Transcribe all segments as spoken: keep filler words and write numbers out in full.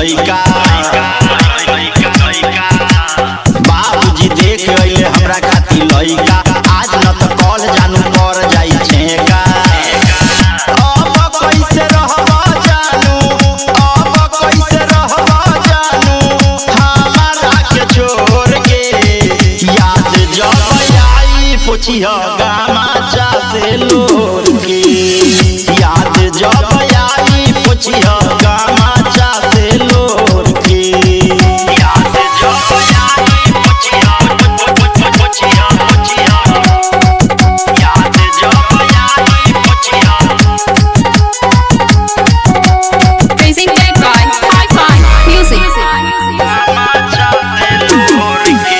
लइका बाबूजी देख अइले हमरा खातिर लइका आज न त कल जानू कर जाई छेका अब कैसे रहबा जानू अब कैसे रहबा जानू हमारा के छोड़ के याद जब आई पूछिया गामा चा से लोर के याद जब आई पूछिया गामा चा से लोर के याद जब आई पूछिया पूछिया पूछिया याद जब आई पूछिया Presented by Hi-Fi Music. गामा चा से लोर के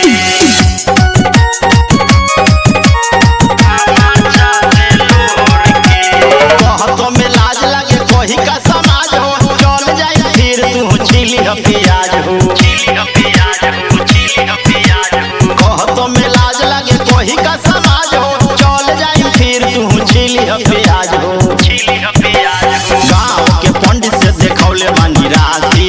गामा चा से लोर के कहतो में लाज लागे कोही का समाज हो चल जाई फिर तू छिली प्याज हो छिली प्याज हो छिली प्याज हो कहतो में लाज लागे कोही का समाज हो चल जाई फिर तू छिली प्याज हो छिली प्याज हो गांव के पंडित से देखौले बानी राशि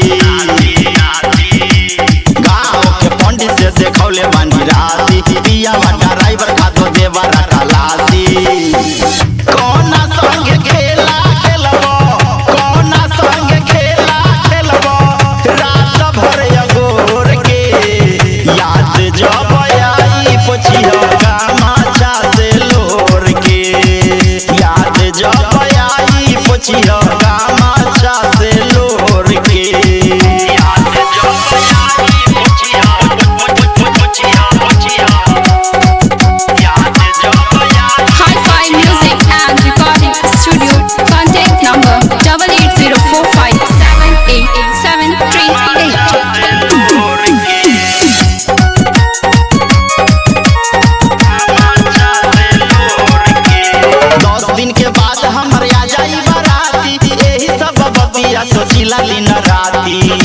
गांव के पंडित से देखौले बानी राशि पिया वाला ड्राइवर का दो देवरा खलासी कोना संग खेला खेलबो कोना संग खेला खेलबो रात भर अगोर के याद जब आई पूछिया गामा चा से लोर के याद जब आई पूछिया गामा चा से लोर के याद जब आई पूछिया पूछिया पूछिया याद जब आई Hi-Fi Music and Recording Studio. Contact number double eight zero four five seven eight seven three eight. दस दिन के बाद हमर आ जाई बाराती यही सब बतिया सोचिला दिन राती